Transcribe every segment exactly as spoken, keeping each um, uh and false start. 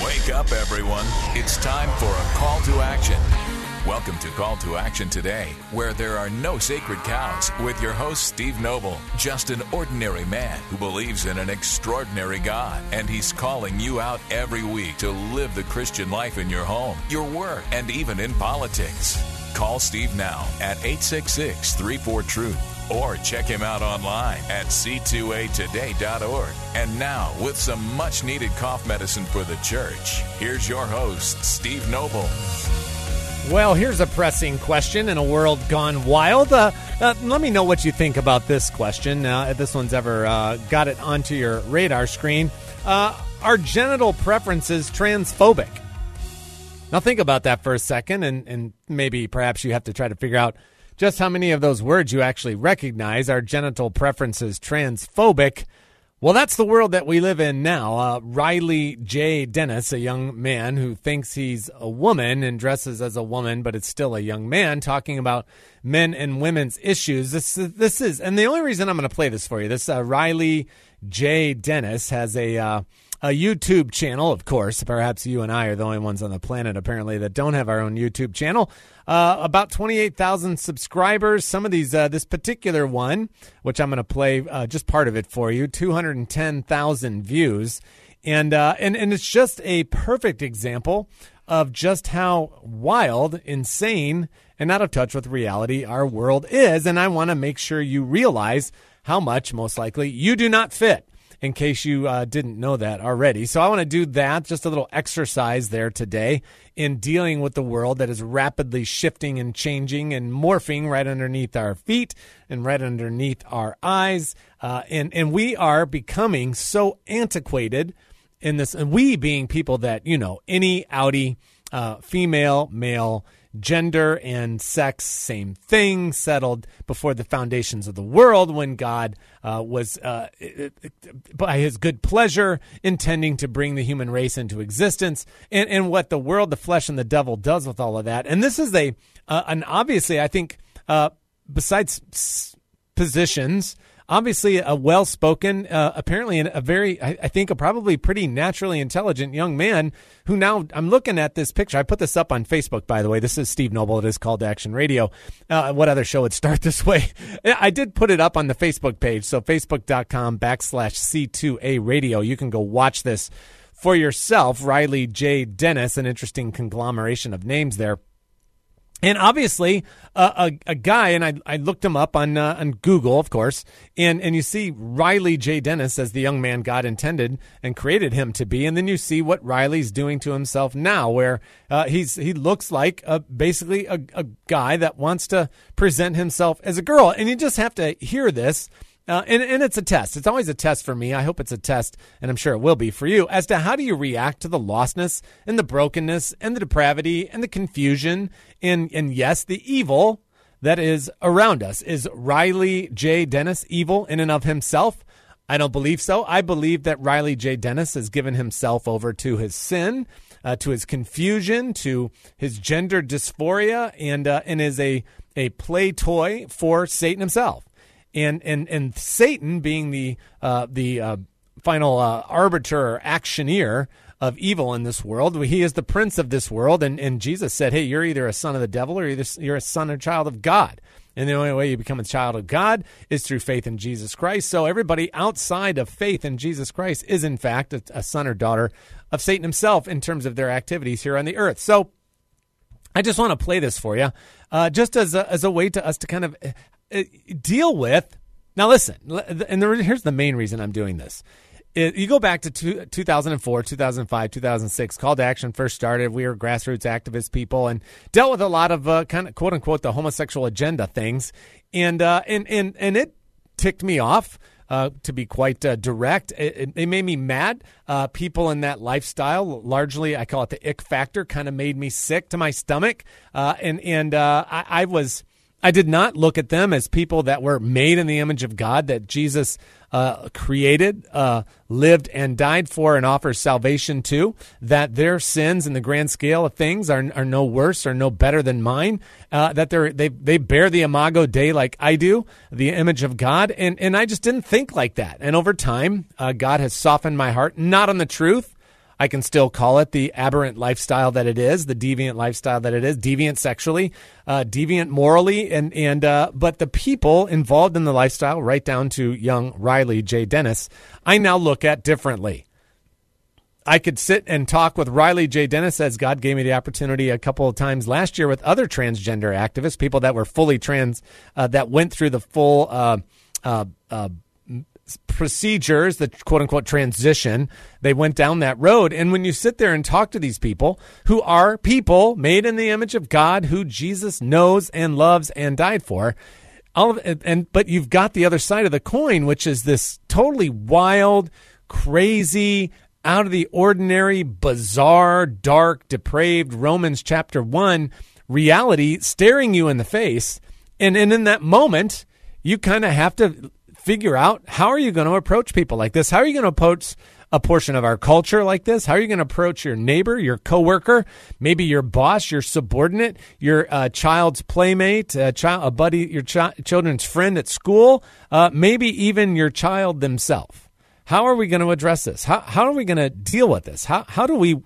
Wake up, everyone. It's time for a call to action. Welcome to Call to Action Today, where there are no sacred cows, with your host, Steve Noble, just an ordinary man who believes in an extraordinary God, and he's calling you out every week to live the Christian life in your home, your work, and even in politics. Call Steve now at eight six six, three four, truth, or check him out online at c two a today dot org. And now, with some much-needed cough medicine for the church, here's your host, Steve Noble. Well, here's a pressing question in a world gone wild. Uh, uh, let me know what you think about this question, uh, if this one's ever uh, got it onto your radar screen. Uh, are genital preferences transphobic? Now think about that for a second, and, and maybe perhaps you have to try to figure out just how many of those words you actually recognize. Are genital preferences transphobic? Well, that's the world that we live in now. Uh, Riley J. Dennis, a young man who thinks he's a woman and dresses as a woman, but it's still a young man, talking about men and women's issues. This, this is, and the only reason I'm going to play this for you, this uh, Riley J. Dennis has a uh, a YouTube channel, of course. Perhaps you and I are the only ones on the planet, apparently, that don't have our own YouTube channel. Uh, about twenty-eight thousand subscribers. Some of these, uh, this particular one, which I'm going to play uh, just part of it for you, two hundred ten thousand views. And, uh, and, and it's just a perfect example of just how wild, insane, and out of touch with reality our world is. And I want to make sure you realize how much, most likely, you do not fit, in case you uh, didn't know that already. So I want to do that, just a little exercise there today in dealing with the world that is rapidly shifting and changing and morphing right underneath our feet and right underneath our eyes. Uh, and, and we are becoming so antiquated in this, and we being people that, you know, any outie, uh, female, male, gender and sex, same thing, settled before the foundations of the world when God uh, was, uh, by his good pleasure, intending to bring the human race into existence, and, and what the world, the flesh, and the devil does with all of that. And this is a, uh, an obviously, I think, uh, besides s- positions, obviously a well-spoken, uh, apparently a very, I, I think, a probably pretty naturally intelligent young man who now, I'm looking at this picture. I put this up on Facebook, by the way. This is Steve Noble. It is Call to Action Radio. Uh, what other show would start this way? I did put it up on the Facebook page, so facebook.com backslash C2A Radio. You can go watch this for yourself. Riley J. Dennis, an interesting conglomeration of names there. And obviously, uh, a, a guy, and I, I looked him up on uh, on Google, of course, and, and you see Riley J. Dennis as the young man God intended and created him to be, and then you see what Riley's doing to himself now, where uh, he's he looks like a, basically a, a guy that wants to present himself as a girl, and you just have to hear this. Uh, and, and it's a test. It's always a test for me. I hope it's a test, and I'm sure it will be for you, as to how do you react to the lostness and the brokenness and the depravity and the confusion and, and yes, the evil that is around us. Is Riley J. Dennis evil in and of himself? I don't believe so. I believe that Riley J. Dennis has given himself over to his sin, uh, to his confusion, to his gender dysphoria, and uh, and is a, a play toy for Satan himself. And and and Satan, being the uh, the uh, final uh, arbiter or actioneer of evil in this world, he is the prince of this world. And, and Jesus said, hey, you're either a son of the devil or either you're a son or child of God. And the only way you become a child of God is through faith in Jesus Christ. So everybody outside of faith in Jesus Christ is, in fact, a, a son or daughter of Satan himself in terms of their activities here on the earth. So I just want to play this for you, uh, just as a, as a way to us to kind of uh, deal with. Now, listen, and there, here's the main reason I'm doing this. It, you go back to two, two thousand four, two thousand five, two thousand six, Call to Action first started. We were grassroots activist people and dealt with a lot of uh, kind of quote unquote the homosexual agenda things, and uh, and and and it ticked me off. Uh, to be quite uh, direct, it, it made me mad. Uh, people in that lifestyle, largely, I call it the ick factor, kind of made me sick to my stomach. Uh, and and uh, I, I was, I did not look at them as people that were made in the image of God, that Jesus uh, created, uh, lived, and died for, and offers salvation to. That their sins, in the grand scale of things, are are no worse or no better than mine. Uh, that they they they bear the imago Dei like I do, the image of God, and and I just didn't think like that. And over time, uh, God has softened my heart, not on the truth. I can still call it the aberrant lifestyle that it is, the deviant lifestyle that it is, deviant sexually, uh, deviant morally, and and uh, but the people involved in the lifestyle, right down to young Riley J. Dennis, I now look at differently. I could sit and talk with Riley J. Dennis, as God gave me the opportunity a couple of times last year with other transgender activists, people that were fully trans, uh, that went through the full uh, uh, uh, procedures, the quote-unquote transition. They went down that road. And when you sit there and talk to these people who are people made in the image of God, who Jesus knows and loves and died for, all of it, and but you've got the other side of the coin, which is this totally wild, crazy, out of the ordinary, bizarre, dark, depraved Romans chapter one reality staring you in the face. And, and in that moment, you kind of have to figure out, how are you going to approach people like this? How are you going to approach a portion of our culture like this? How are you going to approach your neighbor, your coworker, maybe your boss, your subordinate, your uh, child's playmate, a, child, a buddy, your chi- children's friend at school, uh, maybe even your child themselves? How are we going to address this? How how are we going to deal with this? How how do we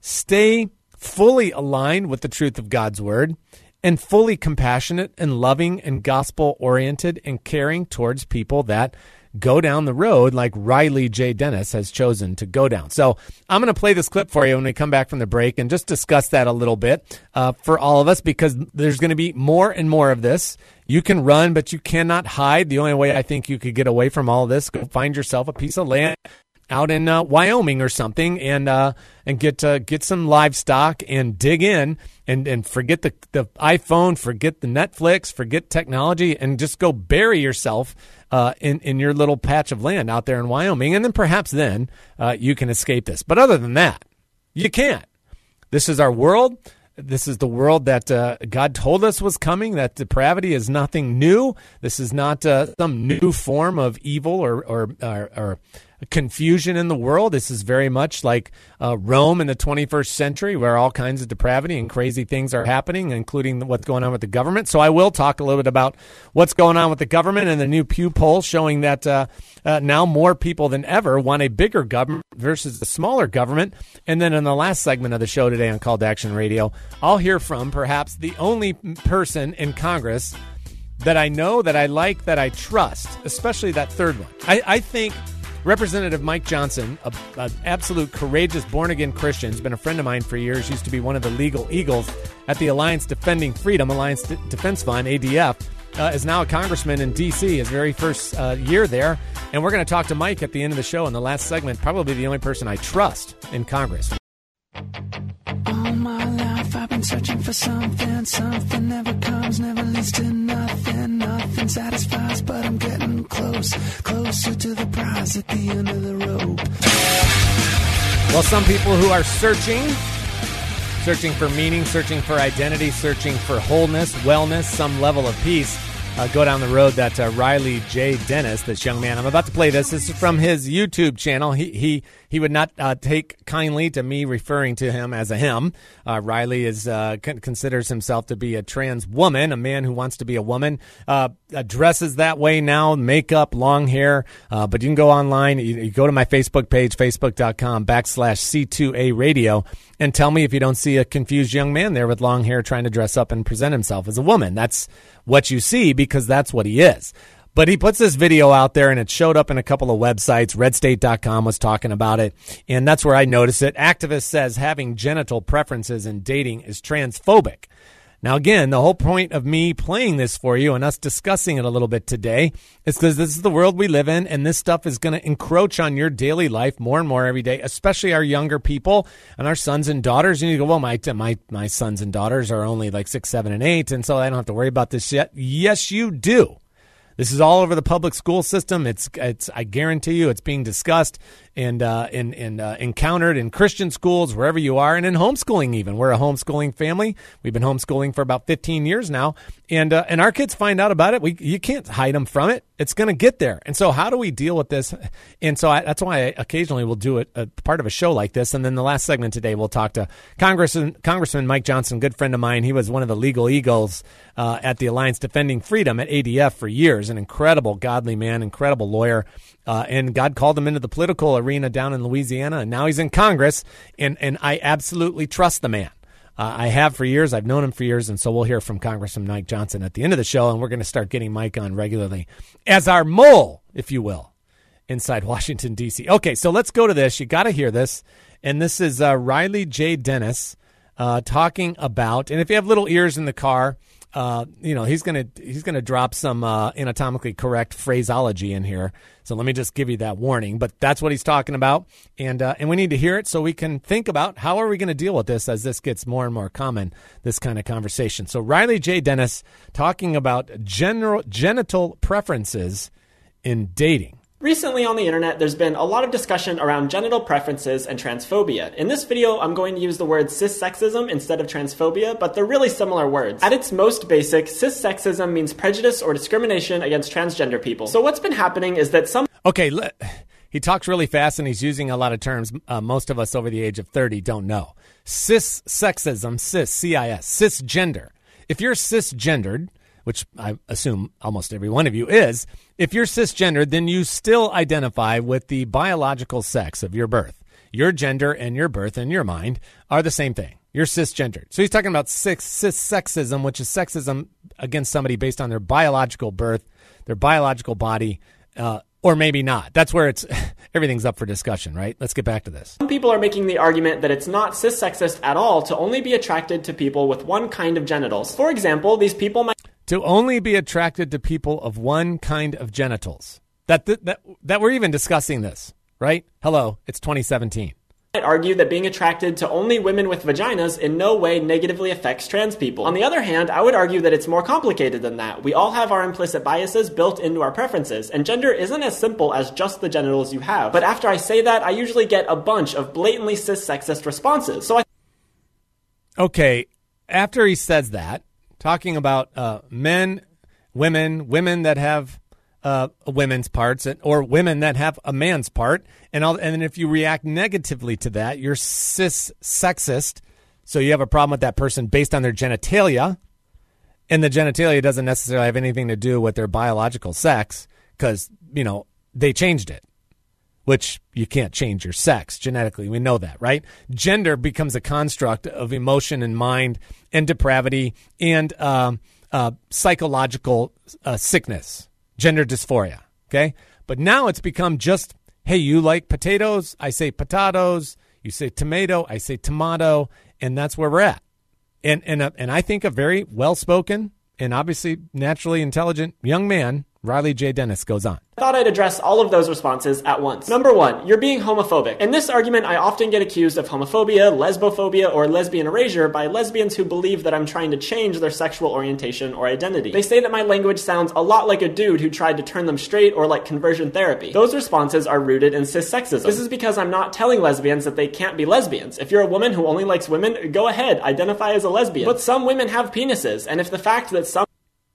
stay fully aligned with the truth of God's word and fully compassionate and loving and gospel-oriented and caring towards people that go down the road like Riley J. Dennis has chosen to go down? So I'm going to play this clip for you when we come back from the break and just discuss that a little bit uh, for all of us, because there's going to be more and more of this. You can run, but you cannot hide. The only way I think you could get away from all of this, go find yourself a piece of land out in uh, Wyoming or something, and uh, and get uh, get some livestock and dig in and, and forget the, the iPhone, forget the Netflix, forget technology, and just go bury yourself uh, in, in your little patch of land out there in Wyoming. And then perhaps then uh, you can escape this. But other than that, you can't. This is our world. This is the world that uh, God told us was coming, that depravity is nothing new. This is not uh, some new form of evil or, or, or, or confusion in the world. This is very much like uh, Rome in the twenty-first century, where all kinds of depravity and crazy things are happening, including what's going on with the government. So I will talk a little bit about what's going on with the government and the new Pew poll showing that uh, uh, now more people than ever want a bigger government versus a smaller government. And then in the last segment of the show today on Call to Action Radio, I'll hear from perhaps the only person in Congress that I know, that I like, that I trust, especially that third one. I, I think Representative Mike Johnson, an absolute courageous born-again Christian, has been a friend of mine for years, used to be one of the legal eagles at the Alliance Defending Freedom, Alliance D- Defense Fund, A D F, uh, is now a congressman in D C, his very first uh, year there. And we're going to talk to Mike at the end of the show in the last segment, probably the only person I trust in Congress. All my life I've been searching for something, something never comes, never leads to nothing, nothing satisfies, but I'm getting close, closer to the prize at the end of the rope. Well, some people who are searching, searching for meaning, searching for identity, searching for wholeness, wellness, some level of peace, Uh, go down the road that uh, Riley J. Dennis, this young man. I'm about to play this. This is from his YouTube channel. He he he would not uh, take kindly to me referring to him as a him. Uh, Riley is uh, con- considers himself to be a trans woman, a man who wants to be a woman. Uh, dresses that way now, makeup, long hair. Uh, but you can go online. You, you go to my Facebook page, facebook.com backslash C2A radio, and tell me if you don't see a confused young man there with long hair trying to dress up and present himself as a woman. That's what you see, because that's what he is. But he puts this video out there, and it showed up in a couple of websites. red state dot com was talking about it, and that's where I noticed it. Activist says having genital preferences in dating is transphobic. Now, again, the whole point of me playing this for you and us discussing it a little bit today is because this is the world we live in, and this stuff is going to encroach on your daily life more and more every day, especially our younger people and our sons and daughters. And you go, well, my my my sons and daughters are only like six, seven, and eight, and so I don't have to worry about this yet. Yes, you do. This is all over the public school system. It's, it's. I guarantee you, it's being discussed and uh, in, in, uh, encountered in Christian schools, wherever you are, and in homeschooling even. We're a homeschooling family. We've been homeschooling for about fifteen years now, and uh, and our kids find out about it. We you can't hide them from it. It's going to get there. And so how do we deal with this? And so I, that's why I occasionally will do it, a part of a show like this. And then the last segment today, we'll talk to Congressman, Congressman Mike Johnson, good friend of mine. He was one of the legal eagles uh, at the Alliance Defending Freedom at A D F for years, an incredible godly man, incredible lawyer. Uh, and God called him into the political arena down in Louisiana, and now he's in Congress, and, and I absolutely trust the man. Uh, I have for years. I've known him for years, and so we'll hear from Congressman Mike Johnson at the end of the show, and we're going to start getting Mike on regularly as our mole, if you will, inside Washington, D C. Okay, so let's go to this. You got to hear this, and this is uh, Riley J. Dennis uh, talking about, and if you have little ears in the car, Uh, you know, he's going to he's gonna drop some uh, anatomically correct phraseology in here. So let me just give you that warning. But that's what he's talking about. And uh, and we need to hear it so we can think about how are we going to deal with this as this gets more and more common, this kind of conversation. So Riley J. Dennis talking about general genital preferences in dating. Recently on the internet, there's been a lot of discussion around genital preferences and transphobia. In this video, I'm going to use the word cissexism instead of transphobia, but they're really similar words. At its most basic, cissexism means prejudice or discrimination against transgender people. So what's been happening is that some... Okay, he talks really fast and he's using a lot of terms uh, most of us over the age of thirty don't know. Cissexism, cis, C I S, cisgender. If you're cisgendered, which I assume almost every one of you is, if you're cisgendered, then you still identify with the biological sex of your birth. Your gender and your birth in your mind are the same thing. You're cisgendered. So he's talking about cis, cissexism, which is sexism against somebody based on their biological birth, their biological body, uh, or maybe not. That's where it's everything's up for discussion, right? Let's get back to this. Some people are making the argument that it's not cissexist at all to only be attracted to people with one kind of genitals. For example, these people might... To only be attracted to people of one kind of genitals. That, that that that we're even discussing this, right? Hello, it's twenty seventeen. I'd argue that being attracted to only women with vaginas in no way negatively affects trans people. On the other hand, I would argue that it's more complicated than that. We all have our implicit biases built into our preferences, and gender isn't as simple as just the genitals you have. But after I say that, I usually get a bunch of blatantly cis-sexist responses. So I... Okay, after he says that, talking about uh, men, women, women that have uh, a women's parts, or women that have a man's part, and all, and if you react negatively to that, you're cis-sexist, so you have a problem with that person based on their genitalia, and the genitalia doesn't necessarily have anything to do with their biological sex, because, you know, they changed it, which you can't change your sex genetically. We know that, right? Gender becomes a construct of emotion and mind and depravity and um, uh, psychological uh, sickness, gender dysphoria, okay? But now it's become just, hey, you like potatoes? I say potatoes. You say tomato. I say tomato. And that's where we're at. And, and, uh, and I think a very well-spoken and obviously naturally intelligent young man, Riley J. Dennis, goes on. I thought I'd address all of those responses at once. Number one, you're being homophobic. In this argument, I often get accused of homophobia, lesbophobia, or lesbian erasure by lesbians who believe that I'm trying to change their sexual orientation or identity. They say that my language sounds a lot like a dude who tried to turn them straight or like conversion therapy. Those responses are rooted in cis-sexism. This is because I'm not telling lesbians that they can't be lesbians. If you're a woman who only likes women, go ahead, identify as a lesbian. But some women have penises, and if the fact that some...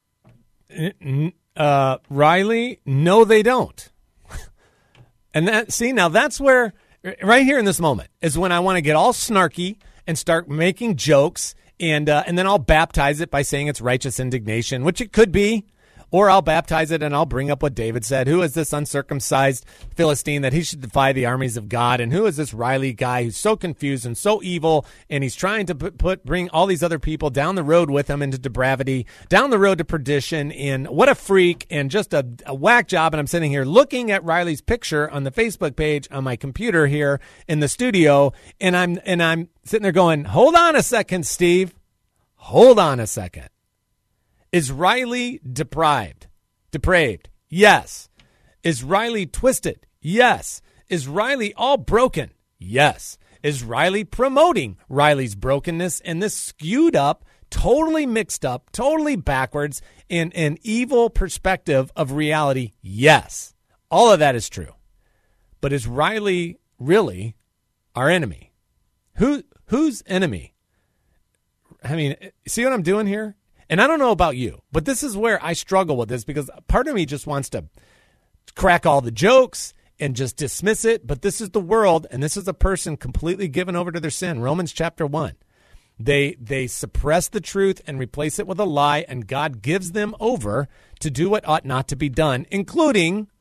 Uh, Riley, no, they don't. And that, see, now that's where, right here in this moment, is when I want to get all snarky and start making jokes, and uh, and then I'll baptize it by saying it's righteous indignation, which it could be. Or I'll baptize it and I'll bring up what David said. Who is this uncircumcised Philistine that he should defy the armies of God? And who is this Riley guy who's so confused and so evil? And he's trying to put, put bring all these other people down the road with him into depravity, down the road to perdition. And what a freak and just a, a whack job. And I'm sitting here looking at Riley's picture on the Facebook page on my computer here in the studio. And I'm, and I'm sitting there going, hold on a second, Steve. Hold on a second. Is Riley deprived? Depraved? Yes. Is Riley twisted? Yes. Is Riley all broken? Yes. Is Riley promoting Riley's brokenness and this skewed up, totally mixed up, totally backwards, and an evil perspective of reality? Yes. All of that is true. But is Riley really our enemy? Who whose enemy? I mean, see what I'm doing here? And I don't know about you, but this is where I struggle with this because part of me just wants to crack all the jokes and just dismiss it. But this is the world, and this is a person completely given over to their sin. Romans chapter one. They they suppress the truth and replace it with a lie, and God gives them over to do what ought not to be done, including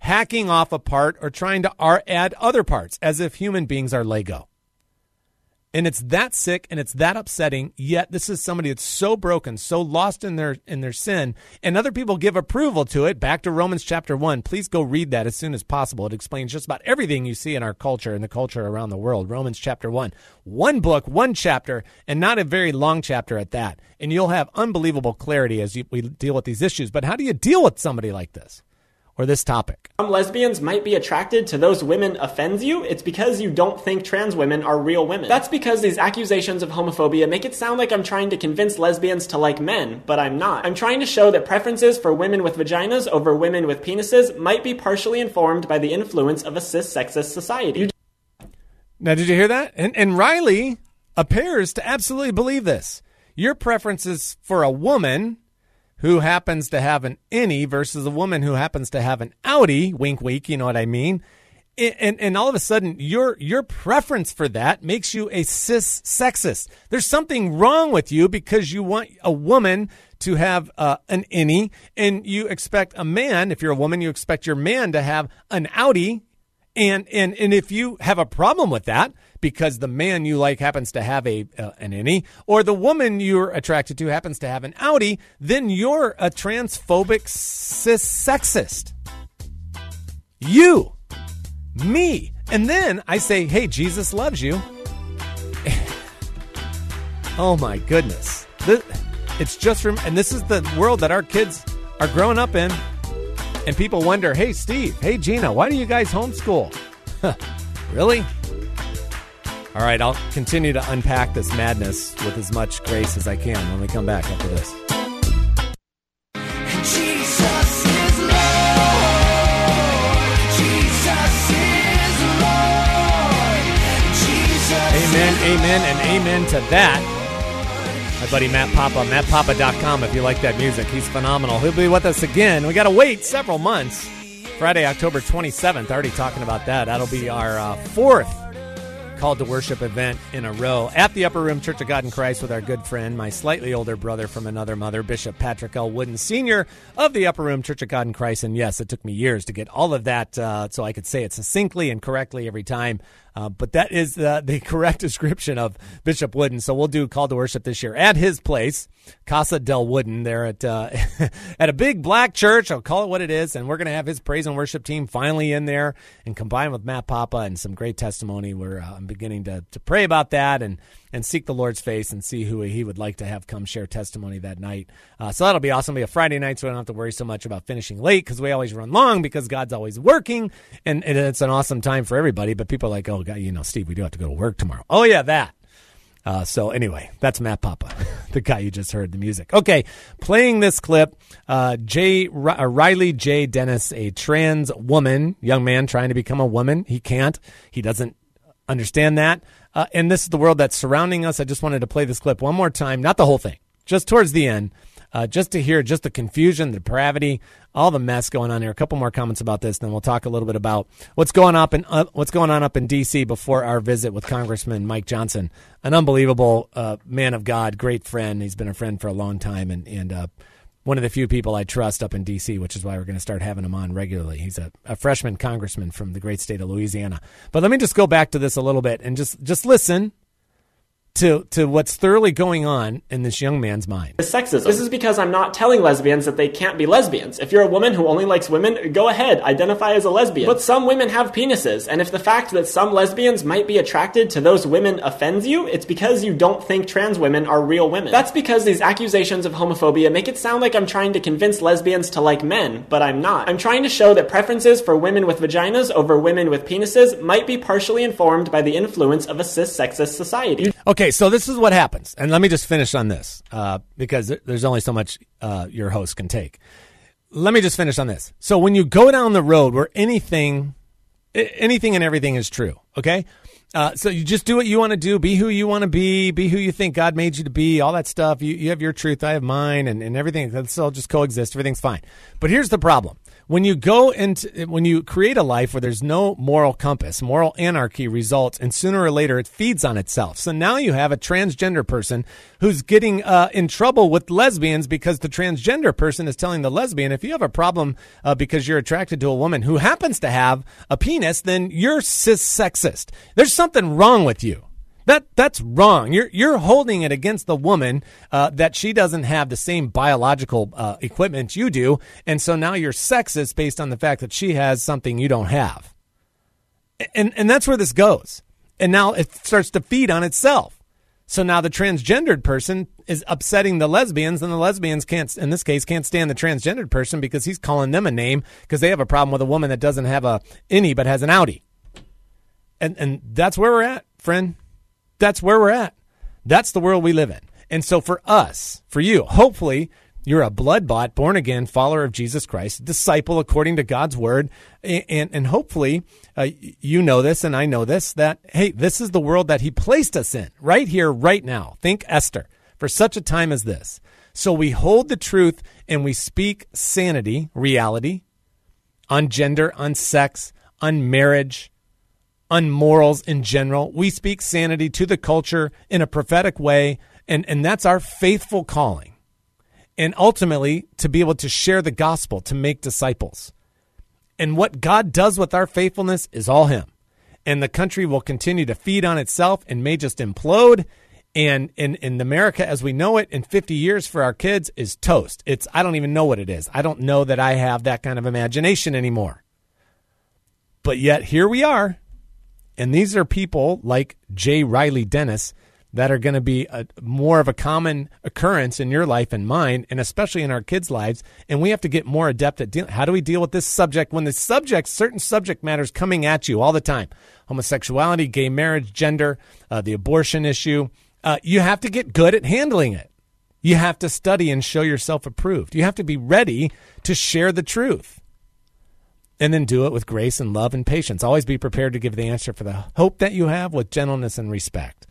hacking off a part or trying to ar- add other parts as if human beings are Lego. And it's that sick and it's that upsetting, yet this is somebody that's so broken, so lost in their in their sin, and other people give approval to it. Back to Romans chapter one. Please go read that as soon as possible. It explains just about everything you see in our culture and the culture around the world. Romans chapter one. One book, one chapter, and not a very long chapter at that. And you'll have unbelievable clarity as you, we deal with these issues. But how do you deal with somebody like this? Or this topic? Some lesbians might be attracted to those women offends you. It's because you don't think trans women are real women. That's because these accusations of homophobia make it sound like I'm trying to convince lesbians to like men, but I'm not. I'm trying to show that preferences for women with vaginas over women with penises might be partially informed by the influence of a cis-sexist society. You now, did you hear that? And, and Riley appears to absolutely believe this. Your preferences for a woman who happens to have an innie versus a woman who happens to have an outie, wink, wink, you know what I mean? And, and all of a sudden, your your preference for that makes you a cis-sexist. There's something wrong with you because you want a woman to have uh, an innie, and you expect a man, if you're a woman, you expect your man to have an outie. And, and and if you have a problem with that because the man you like happens to have a uh, an innie, or the woman you're attracted to happens to have an outie, then you're a transphobic cis-sexist. You, me. And then I say, hey, Jesus loves you. Oh, my goodness. This, it's just, from, and this is the world that our kids are growing up in. And people wonder, hey, Steve, hey, Gina, why do you guys homeschool? Really? All right, I'll continue to unpack this madness with as much grace as I can when we come back after this. Jesus is Lord. Jesus is Lord. Jesus Amen, amen, and amen to that. My buddy Matt Papa, matt papa dot com if you like that music. He's phenomenal. He'll be with us again. We got to wait several months. Friday, October twenty-seventh, already talking about that. That'll be our uh, fourth Call to Worship event in a row at the Upper Room Church of God in Christ with our good friend, my slightly older brother from another mother, Bishop Patrick L. Wooden, Senior of the Upper Room Church of God in Christ. And yes, it took me years to get all of that uh, so I could say it succinctly and correctly every time. Uh, but that is uh, the correct description of Bishop Wooden. So we'll do Call to Worship this year at his place, Casa del Wooden, there at uh, at a big black church. I'll call it what it is. And we're going to have his praise and worship team finally in there and combined with Matt Papa and some great testimony. We're uh, I'm beginning to, to pray about that and, and seek the Lord's face and see who he would like to have come share testimony that night. Uh, so that'll be awesome. It'll be a Friday night, so we don't have to worry so much about finishing late because we always run long because God's always working. And, and it's an awesome time for everybody. But people are like, oh, God, you know, Steve, we do have to go to work tomorrow. Oh, yeah, that. Uh, so anyway, that's Matt Papa, the guy you just heard the music. Okay, playing this clip, uh, Jay, uh, Riley J. Dennis, a trans woman, young man trying to become a woman. He can't. He doesn't understand that. Uh, and this is the world that's surrounding us. I just wanted to play this clip one more time, not the whole thing, just towards the end, uh, just to hear just the confusion, the depravity, all the mess going on here. A couple more comments about this, then we'll talk a little bit about what's going up in uh, what's going on up in D C before our visit with Congressman Mike Johnson, an unbelievable uh, man of God, great friend. He's been a friend for a long time, and and uh, one of the few people I trust up in D C, which is why we're going to start having him on regularly. He's a, a freshman congressman from the great state of Louisiana. But let me just go back to this a little bit and just just listen to to what's thoroughly going on in this young man's mind. It's sexism. This is because I'm not telling lesbians that they can't be lesbians. If you're a woman who only likes women, go ahead, identify as a lesbian. But some women have penises, and if the fact that some lesbians might be attracted to those women offends you, it's because you don't think trans women are real women. That's because these accusations of homophobia make it sound like I'm trying to convince lesbians to like men, but I'm not. I'm trying to show that preferences for women with vaginas over women with penises might be partially informed by the influence of a cis-sexist society. Okay, so this is what happens. And let me just finish on this, uh, because there's only so much uh, your host can take. Let me just finish on this. So when you go down the road where anything, anything and everything is true, okay? Uh, so you just do what you want to do, be who you want to be, be who you think God made you to be, all that stuff. You, you have your truth, I have mine, and, and everything. Let's all just coexist. Everything's fine. But here's the problem. When you go into, when you create a life where there's no moral compass, moral anarchy results, and sooner or later it feeds on itself. So now you have a transgender person who's getting uh, in trouble with lesbians because the transgender person is telling the lesbian, if you have a problem uh, because you're attracted to a woman who happens to have a penis, then you're cis-sexist. There's something wrong with you. That that's wrong. You're you're holding it against the woman uh, that she doesn't have the same biological uh, equipment you do, and so now you're sexist based on the fact that she has something you don't have. And and that's where this goes. And now it starts to feed on itself. So now the transgendered person is upsetting the lesbians, and the lesbians can't, in this case, can't stand the transgendered person because he's calling them a name because they have a problem with a woman that doesn't have a innie but has an outie. And and that's where we're at, friend. That's where we're at. That's the world we live in. And so for us, for you, hopefully you're a blood-bought, born-again follower of Jesus Christ, disciple according to God's word. And, and, and hopefully uh, you know this and I know this, that, hey, this is the world that he placed us in right here, right now. Think Esther, for such a time as this. So we hold the truth and we speak sanity, reality, on gender, on sex, on marriage, on morals in general. We speak sanity to the culture in a prophetic way, and, and that's our faithful calling. And ultimately, to be able to share the gospel, to make disciples. And what God does with our faithfulness is all him. And the country will continue to feed on itself and may just implode. And in, in America, as we know it, in fifty years for our kids is toast. It's, I don't even know what it is. I don't know that I have that kind of imagination anymore. But yet, here we are. And these are people like J. Riley Dennis that are going to be a, more of a common occurrence in your life and mine, and especially in our kids' lives. And we have to get more adept at dealing. How do we deal with this subject when the subject, certain subject matters coming at you all the time? Homosexuality, gay marriage, gender, uh, the abortion issue. Uh, you have to get good at handling it. You have to study and show yourself approved. You have to be ready to share the truth. And then do it with grace and love and patience. Always be prepared to give the answer for the hope that you have with gentleness and respect.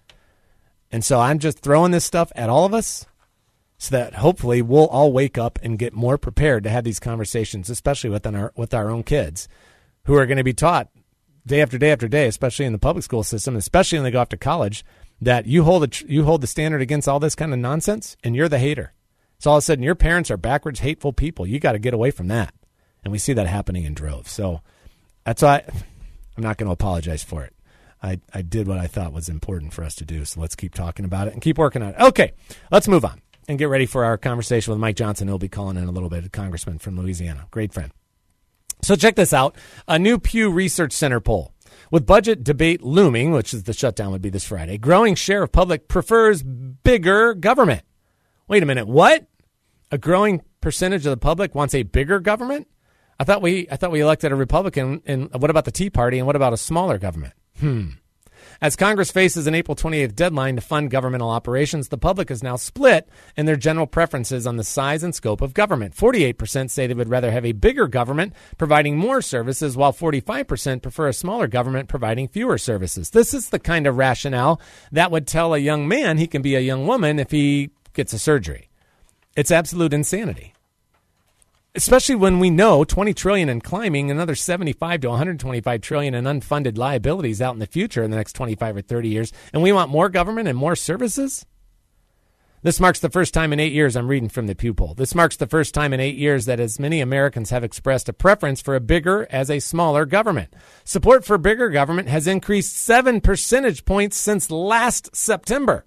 And so I'm just throwing this stuff at all of us so that hopefully we'll all wake up and get more prepared to have these conversations, especially within our, with our own kids who are going to be taught day after day after day, especially in the public school system, especially when they go off to college, that you hold, a, you hold the standard against all this kind of nonsense and you're the hater. So all of a sudden your parents are backwards, hateful people. You got to get away from that. And we see that happening in droves. So that's why I'm not going to apologize for it. I, I did what I thought was important for us to do. So let's keep talking about it and keep working on it. Okay, let's move on and get ready for our conversation with Mike Johnson. He'll be calling in a little bit, a congressman from Louisiana. Great friend. So check this out. A new Pew Research Center poll. With budget debate looming, which is the shutdown would be this Friday, growing share of public prefers bigger government. Wait a minute. What? A growing percentage of the public wants a bigger government? I thought we I thought we elected a Republican, and what about the Tea Party, and what about a smaller government? Hmm. As Congress faces an April twenty-eighth deadline to fund governmental operations, the public is now split in their general preferences on the size and scope of government. forty-eight percent say they would rather have a bigger government providing more services, while forty-five percent prefer a smaller government providing fewer services. This is the kind of rationale that would tell a young man he can be a young woman if he gets a surgery. It's absolute insanity. Especially when we know twenty trillion dollars in climbing, another seventy-five to one hundred twenty-five trillion dollars in unfunded liabilities out in the future in the next twenty-five or thirty years, and we want more government and more services? This marks the first time in eight years, I'm reading from the Pew poll, this marks the first time in eight years that as many Americans have expressed a preference for a bigger as a smaller government. Support for bigger government has increased seven percentage points since last September.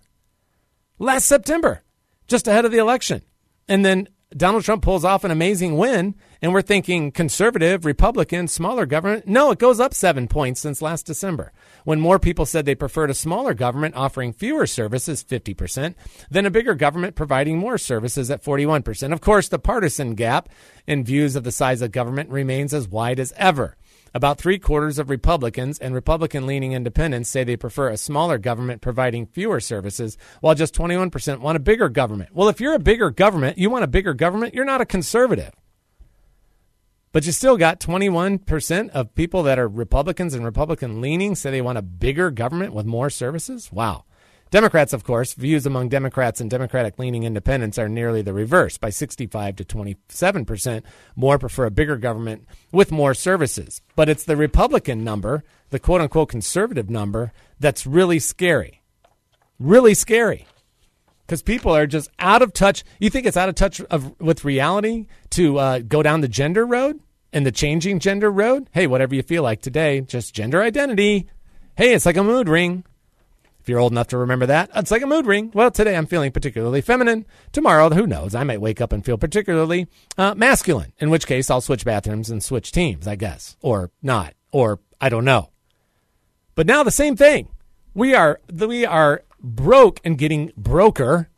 Last September, just ahead of the election. And then Donald Trump pulls off an amazing win, and we're thinking conservative, Republican, smaller government. No, it goes up seven points since last December, when more people said they preferred a smaller government offering fewer services, fifty percent, than a bigger government providing more services at forty-one percent. Of course, the partisan gap in views of the size of government remains as wide as ever. About three quarters of Republicans and Republican-leaning independents say they prefer a smaller government providing fewer services, while just twenty-one percent want a bigger government. Well, if you're a bigger government, you want a bigger government, you're not a conservative. But you still got twenty-one percent of people that are Republicans and Republican-leaning say they want a bigger government with more services? Wow. Democrats, of course, views among Democrats and Democratic-leaning independents are nearly the reverse. By sixty-five to twenty-seven percent more prefer a bigger government with more services. But it's the Republican number, the quote-unquote conservative number, that's really scary. Really scary. Because people are just out of touch. You think it's out of touch of, with reality to uh, go down the gender road and the changing gender road? Hey, whatever you feel like today, just gender identity. Hey, it's like a mood ring. If you're old enough to remember that, it's like a mood ring. Well, today I'm feeling particularly feminine. Tomorrow, who knows? I might wake up and feel particularly uh, masculine, in which case I'll switch bathrooms and switch teams, I guess. Or not. Or I don't know. But now the same thing. We are we are broke and getting broker,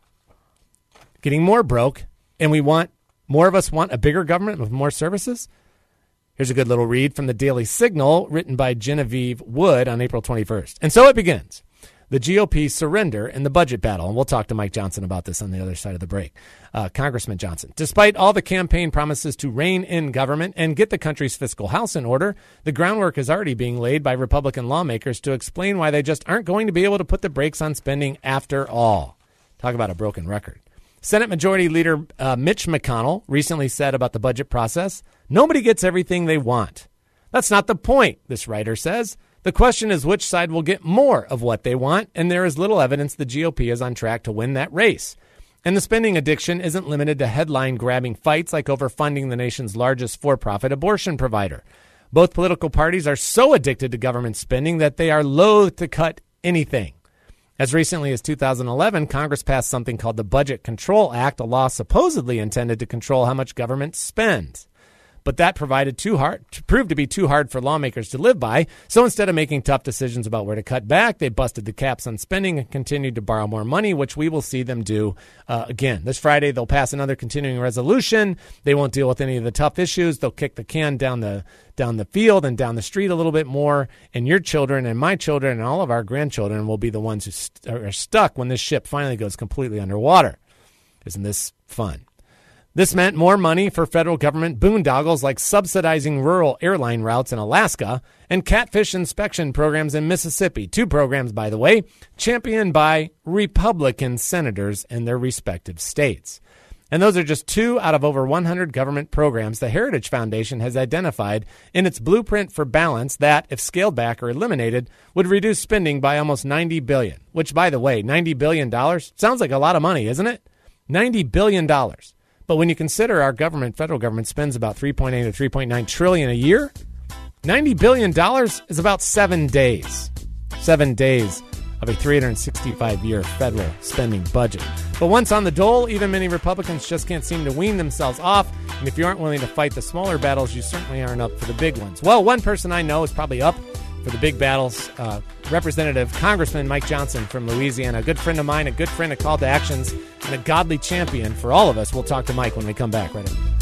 getting more broke, and we want, more of us want a bigger government with more services. Here's a good little read from the Daily Signal, written by Genevieve Wood on April twenty-first. And so it begins. The G O P surrender in the budget battle. And we'll talk to Mike Johnson about this on the other side of the break. Uh, Congressman Johnson, despite all the campaign promises to rein in government and get the country's fiscal house in order, the groundwork is already being laid by Republican lawmakers to explain why they just aren't going to be able to put the brakes on spending after all. Talk about a broken record. Senate Majority Leader uh, Mitch McConnell recently said about the budget process, nobody gets everything they want. That's not the point, this writer says. The question is which side will get more of what they want, and there is little evidence the G O P is on track to win that race. And the spending addiction isn't limited to headline-grabbing fights like over funding the nation's largest for-profit abortion provider. Both political parties are so addicted to government spending that they are loath to cut anything. As recently as two thousand eleven, Congress passed something called the Budget Control Act, a law supposedly intended to control how much government spends. But that provided too hard, proved to be too hard for lawmakers to live by. So instead of making tough decisions about where to cut back, they busted the caps on spending and continued to borrow more money, which we will see them do uh, again. This Friday, they'll pass another continuing resolution. They won't deal with any of the tough issues. They'll kick the can down the down the field and down the street a little bit more. And your children and my children and all of our grandchildren will be the ones who st- are stuck when this ship finally goes completely underwater. Isn't this fun? This meant more money for federal government boondoggles like subsidizing rural airline routes in Alaska and catfish inspection programs in Mississippi. Two programs, by the way, championed by Republican senators in their respective states. And those are just two out of over one hundred government programs the Heritage Foundation has identified in its blueprint for balance that, if scaled back or eliminated, would reduce spending by almost ninety billion dollars. Which, by the way, ninety billion dollars sounds like a lot of money, isn't it? ninety billion dollars. But when you consider our government, federal government, spends about three point eight to three point nine trillion dollars a year, ninety billion dollars is about seven days. Seven days of a three hundred sixty-five year federal spending budget. But once on the dole, even many Republicans just can't seem to wean themselves off. And if you aren't willing to fight the smaller battles, you certainly aren't up for the big ones. Well, one person I know is probably up for the big battles. Uh, Representative Congressman Mike Johnson from Louisiana, a good friend of mine, a good friend of Call to Actions, and a godly champion for all of us. We'll talk to Mike when we come back. Right after.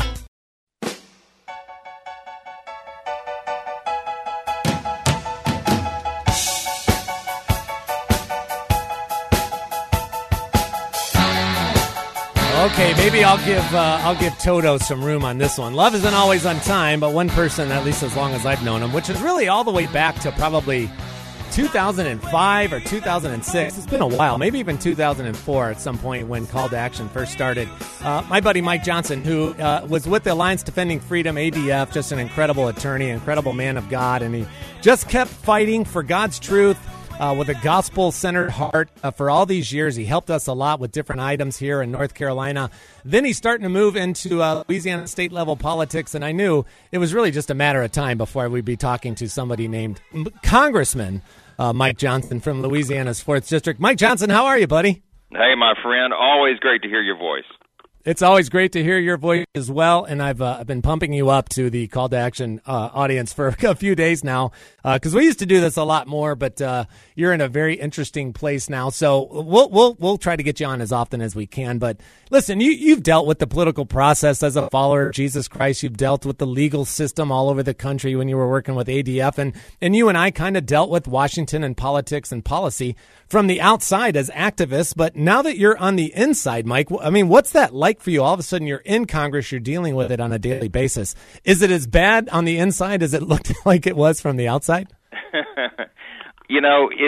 Okay, maybe I'll give uh, I'll give Toto some room on this one. Love isn't always on time, but one person, at least as long as I've known him, which is really all the way back to probably two thousand five or two thousand six. It's been a while, maybe even two thousand four at some point when Call to Action first started. Uh, my buddy Mike Johnson, who uh, was with the Alliance Defending Freedom, A D F, just an incredible attorney, incredible man of God, and he just kept fighting for God's truth. Uh, with a gospel-centered heart uh, for all these years. He helped us a lot with different items here in North Carolina. Then he's starting to move into uh, Louisiana state-level politics, and I knew it was really just a matter of time before we'd be talking to somebody named Congressman uh, Mike Johnson from Louisiana's fourth District. Mike Johnson, how are you, buddy? Hey, my friend. Always great to hear your voice. It's always great to hear your voice as well, and I've uh, been pumping you up to the Call to Action uh, audience for a few days now, because uh, we used to do this a lot more, but uh, you're in a very interesting place now, so we'll we'll we'll try to get you on as often as we can. But listen, you, you've dealt with the political process as a follower of Jesus Christ. You've dealt with the legal system all over the country when you were working with A D F, and, and you and I kind of dealt with Washington and politics and policy from the outside as activists, but now that you're on the inside, Mike, I mean, what's that like for you? All of a sudden you're in Congress, you're dealing with it on a daily basis. Is it as bad on the inside as it looked like it was from the outside? You know, it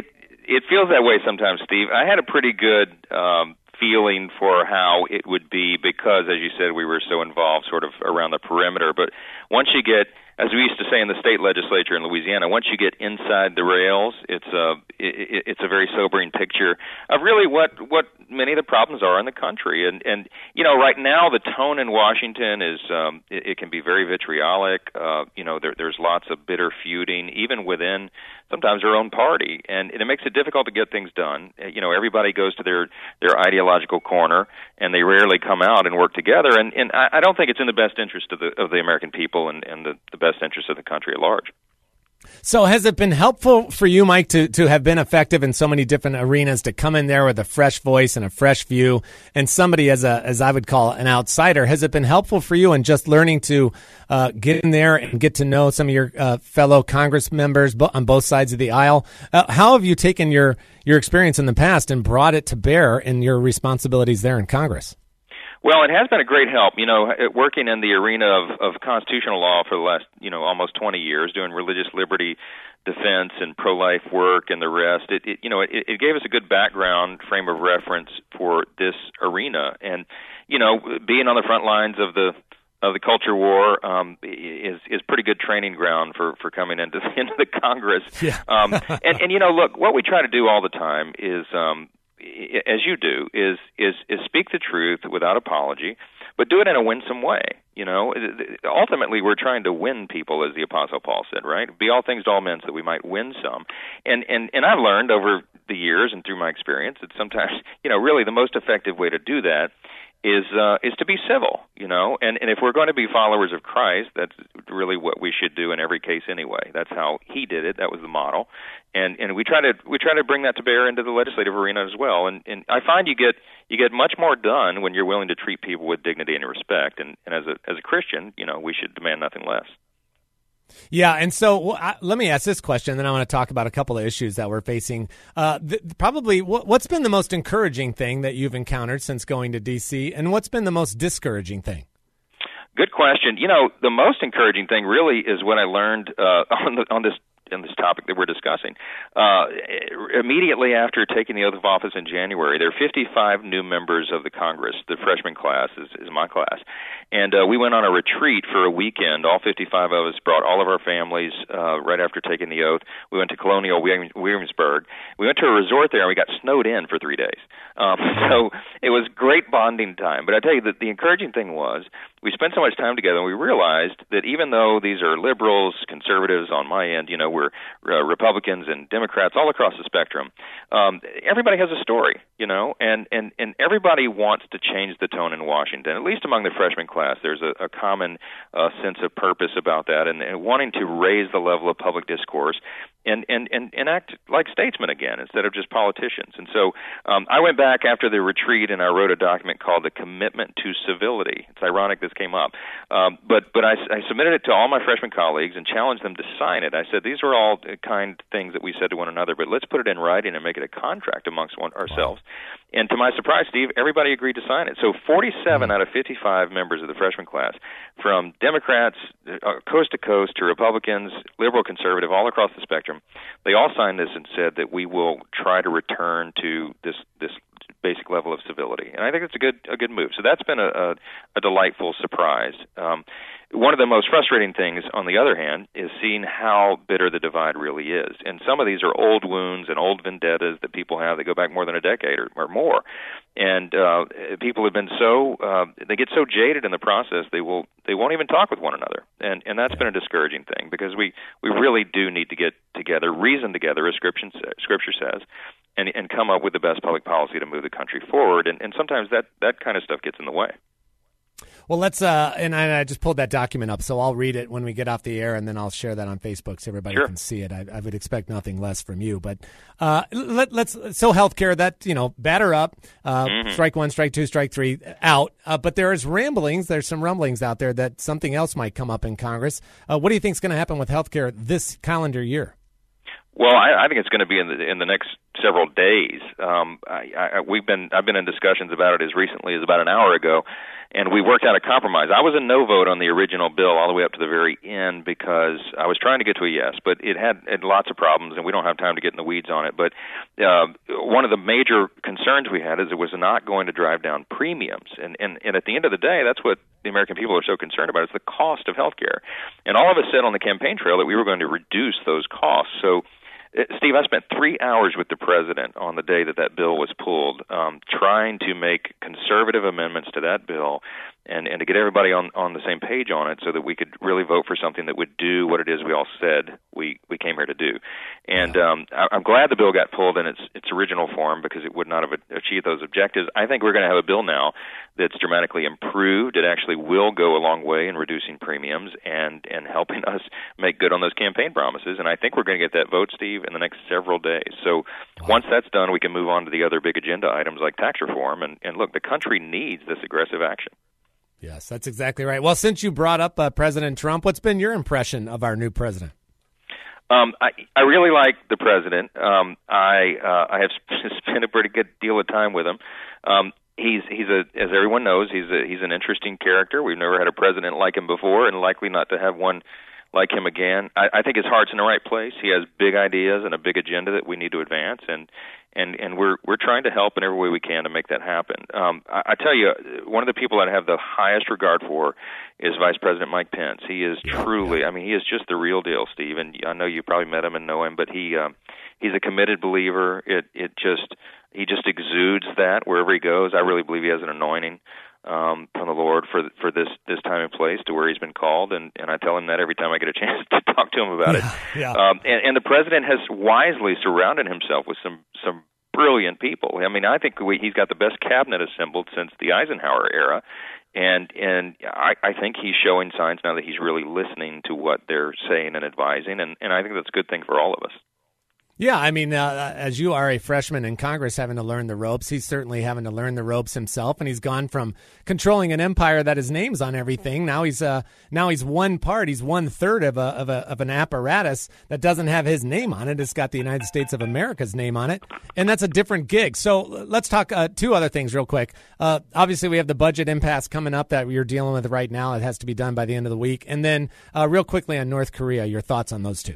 it feels that way sometimes, Steve. I had a pretty good um, feeling for how it would be because, as you said, we were so involved sort of around the perimeter. But once you get, as we used to say in the state legislature in Louisiana, once you get inside the rails, it's a it, it's a very sobering picture of really what what many of the problems are in the country. And and you know, right now the tone in Washington is um, it, it can be very vitriolic. Uh, you know, there, there's lots of bitter feuding, even within sometimes their own party, and it makes it difficult to get things done. You know, everybody goes to their their ideological corner, and they rarely come out and work together. And and I, I don't think it's in the best interest of the of the American people and and the, the best interest of the country at large. So has it been helpful for you, Mike, to, to have been effective in so many different arenas, to come in there with a fresh voice and a fresh view, and somebody as a as I would call an outsider? Has it been helpful for you in just learning to uh, get in there and get to know some of your uh, fellow Congress members bo- on both sides of the aisle? Uh, how have you taken your, your experience in the past and brought it to bear in your responsibilities there in Congress? Well, it has been a great help, you know, working in the arena of, of constitutional law for the last, you know, almost twenty years, doing religious liberty defense and pro-life work and the rest. It, it you know, it, it gave us a good background frame of reference for this arena. And, you know, being on the front lines of the of the culture war um, is is pretty good training ground for, for coming into, into the Congress. Yeah. um, and, and, you know, look, what we try to do all the time is um, as you do, is is is speak the truth without apology, but do it in a winsome way. You know, ultimately, we're trying to win people, as the Apostle Paul said, right? Be all things to all men, so that we might win some. And and and I've learned over the years and through my experience that sometimes, you know, really the most effective way to do that is uh, is to be civil, you know, and, and if we're going to be followers of Christ, that's really what we should do in every case anyway. That's how he did it. That was the model, and and we try to we try to bring that to bear into the legislative arena as well. And and I find you get you get much more done when you're willing to treat people with dignity and respect. And, and as a as a Christian, you know, we should demand nothing less. Yeah, and so well, I, let me ask this question, then I want to talk about a couple of issues that we're facing. Uh, th- probably, what, what's been the most encouraging thing that you've encountered since going to D C, and what's been the most discouraging thing? Good question. You know, the most encouraging thing really is what I learned uh, on the, on this in this topic that we're discussing. Uh, immediately after taking the oath of office in January, there are fifty-five new members of the Congress. The freshman class is, is my class. And uh, we went on a retreat for a weekend. All fifty-five of us brought all of our families uh, right after taking the oath. We went to Colonial Williamsburg. We went to a resort there, and we got snowed in for three days. Um, so it was great bonding time. But I tell you, that the encouraging thing was we spent so much time together, and we realized that even though these are liberals, conservatives on my end, you know, we're uh, Republicans and Democrats all across the spectrum, um, everybody has a story, you know, and, and, and everybody wants to change the tone in Washington. At least among the freshman class, there's a, a common uh, sense of purpose about that, and, and wanting to raise the level of public discourse and, and, and, and act like statesmen again instead of just politicians. And so um, I went back after the retreat, and I wrote a document called The Commitment to Civility. It's ironic this came up. Um, but but I, I submitted it to all my freshman colleagues and challenged them to sign it. I said, these are all kind things that we said to one another, but let's put it in writing and make it a contract amongst one, ourselves. Wow. And to my surprise, Steve, everybody agreed to sign it. So forty-seven mm-hmm. out of fifty-five members of the freshman class, from Democrats uh, coast to coast to Republicans, liberal, conservative, all across the spectrum, they all signed this and said that we will try to return to this this basic level of civility. And I think it's a good a good move. So that's been a, a, a delightful surprise. Um, one of the most frustrating things, on the other hand, is seeing how bitter the divide really is. And some of these are old wounds and old vendettas that people have that go back more than a decade or, or more. And uh, people have been so uh, they get so jaded in the process they will they won't even talk with one another. And and that's been a discouraging thing, because we, we really do need to get together, reason together, as Scripture Scripture says, and and come up with the best public policy to move the country forward. And, and sometimes that, that kind of stuff gets in the way. Well, let's, uh, and I, I just pulled that document up, so I'll read it when we get off the air, and then I'll share that on Facebook so everybody sure. can see it. I, I would expect nothing less from you. But uh, let, let's, so healthcare, that, you know, batter up, uh, mm-hmm. strike one, strike two, strike three, out. Uh, but there is ramblings, there's some rumblings out there that something else might come up in Congress. Uh, what do you think is going to happen with healthcare this calendar year? Well, I, I think it's going to be in the in the next several days. Um, I, I, we've been I've been in discussions about it as recently as about an hour ago, and we worked out a compromise. I was a no vote on the original bill all the way up to the very end because I was trying to get to a yes, but it had, had lots of problems, and we don't have time to get in the weeds on it. But uh, one of the major concerns we had is it was not going to drive down premiums, and, and, and at the end of the day, that's what the American people are so concerned about, is the cost of health care. And all of us said on the campaign trail that we were going to reduce those costs. So Steve, I spent three hours with the president on the day that that bill was pulled, um, trying to make conservative amendments to that bill and, and to get everybody on, on the same page on it so that we could really vote for something that would do what it is we all said we, we came here to do. And um, I, I'm glad the bill got pulled in its, its original form because it would not have achieved those objectives. I think we're going to have a bill now that's dramatically improved. It actually will go a long way in reducing premiums and, and helping us make good on those campaign promises. And I think we're going to get that vote, Steve, in the next several days. So wow. Once that's done, we can move on to the other big agenda items like tax reform. And, and look, the country needs this aggressive action. Yes, that's exactly right. Well, since you brought up uh, President Trump, what's been your impression of our new president? Um, I, I really like the president. Um, I uh, I have spent a pretty good deal of time with him. Um, he's he's a as everyone knows, he's a, he's an interesting character. We've never had a president like him before, and likely not to have one like him again. I, I think his heart's in the right place. He has big ideas and a big agenda that we need to advance, and and and we're we're trying to help in every way we can to make that happen. Um, I, I tell you, one of the people that I have the highest regard for is Vice President Mike Pence. He is truly, I mean, he is just the real deal, Steve. And I know you probably met him and know him, but he um, he's a committed believer. It it just he just exudes that wherever he goes. I really believe he has an anointing um, from the Lord for for this this time and place to where he's been called, and, and I tell him that every time I get a chance to talk to him about yeah, it. Yeah. Um, and, and the president has wisely surrounded himself with some some brilliant people. I mean, I think we, he's got the best cabinet assembled since the Eisenhower era, and and I, I think he's showing signs now that he's really listening to what they're saying and advising, and, and I think that's a good thing for all of us. Yeah, I mean, uh, as you are a freshman in Congress having to learn the ropes, he's certainly having to learn the ropes himself, and he's gone from controlling an empire that his name's on everything. Now he's uh, now he's one part, he's one third of a of a of an apparatus that doesn't have his name on it. It's got the United States of America's name on it, and that's a different gig. So let's talk uh, two other things real quick. Uh, obviously, we have the budget impasse coming up that you're dealing with right now. It has to be done by the end of the week, and then uh, real quickly on North Korea, your thoughts on those two.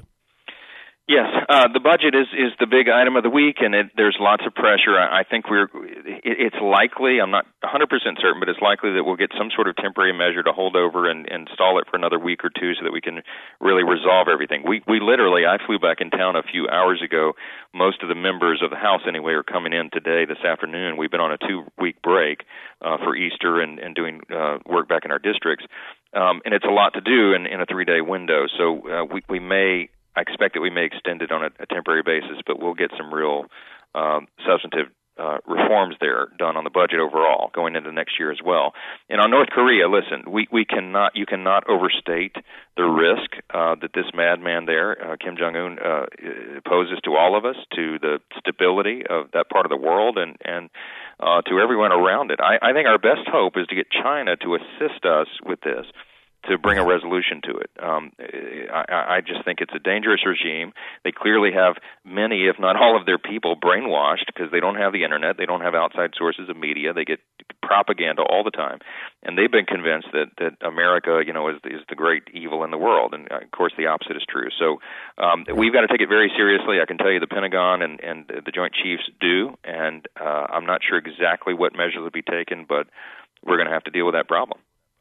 Yes, uh, the budget is, is the big item of the week, and it, there's lots of pressure. I, I think we're it, it's likely, I'm not one hundred percent certain, but it's likely that we'll get some sort of temporary measure to hold over and, and stall it for another week or two so that we can really resolve everything. We we literally, I flew back in town a few hours ago. Most of the members of the House, anyway, are coming in today, this afternoon. We've been on a two-week break uh, for Easter and, and doing uh, work back in our districts. Um, and it's a lot to do in, in a three-day window, so uh, we, we may... I expect that we may extend it on a, a temporary basis, but we'll get some real um, substantive uh, reforms there done on the budget overall going into next year as well. And on North Korea, listen, we, we cannot you cannot overstate the risk uh, that this madman there, uh, Kim Jong-un, uh, poses to all of us, to the stability of that part of the world, and and uh, to everyone around it. I, I think our best hope is to get China to assist us with this, to bring a resolution to it. Um, I, I just think it's a dangerous regime. They clearly have many, if not all of their people brainwashed because they don't have the internet. They don't have outside sources of media. They get propaganda all the time. And they've been convinced that, that America, you know, is, is the great evil in the world. And, of course, the opposite is true. So um, we've got to take it very seriously. I can tell you the Pentagon and, and the Joint Chiefs do. And uh, I'm not sure exactly what measures will be taken, but we're going to have to deal with that problem.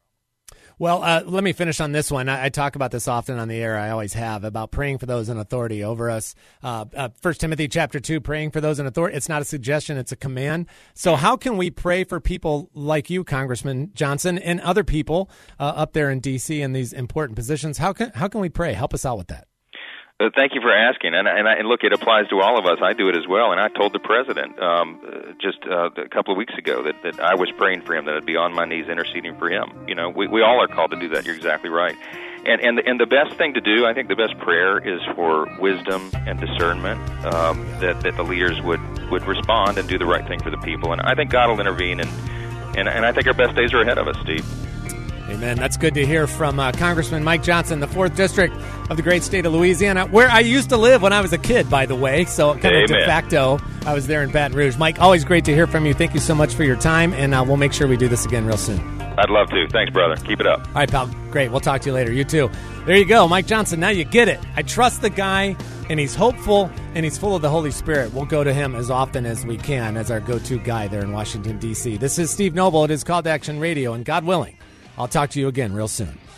Well, uh, let me finish on this one. I, I talk about this often on the air. I always have, about praying for those in authority over us. Uh, uh, First Timothy chapter two, praying for those in authority. It's not a suggestion; it's a command. So, how can we pray for people like you, Congressman Johnson, and other people uh, up there in D C in these important positions? How can how can we pray? Help us out with that. Uh, thank you for asking, and, and, I, and look, it applies to all of us. I do it as well, and I told the president um, uh, just uh, a couple of weeks ago that, that I was praying for him, that I'd be on my knees interceding for him. You know, we, we all are called to do that. You're exactly right. And and the, and the best thing to do, I think the best prayer is for wisdom and discernment, um, that, that the leaders would, would respond and do the right thing for the people. And I think God will intervene, and, and, and I think our best days are ahead of us, Steve. Amen. That's good to hear from uh, Congressman Mike Johnson, the fourth District of the great state of Louisiana, where I used to live when I was a kid, by the way. So kind of de facto, I was there in Baton Rouge. Mike, always great to hear from you. Thank you so much for your time, and uh, we'll make sure we do this again real soon. I'd love to. Thanks, brother. Keep it up. All right, pal. Great. We'll talk to you later. You too. There you go. Mike Johnson. Now you get it. I trust the guy, and he's hopeful, and he's full of the Holy Spirit. We'll go to him as often as we can as our go-to guy there in Washington, D C. This is Steve Noble. It is Call to Action Radio, and God willing, I'll talk to you again real soon.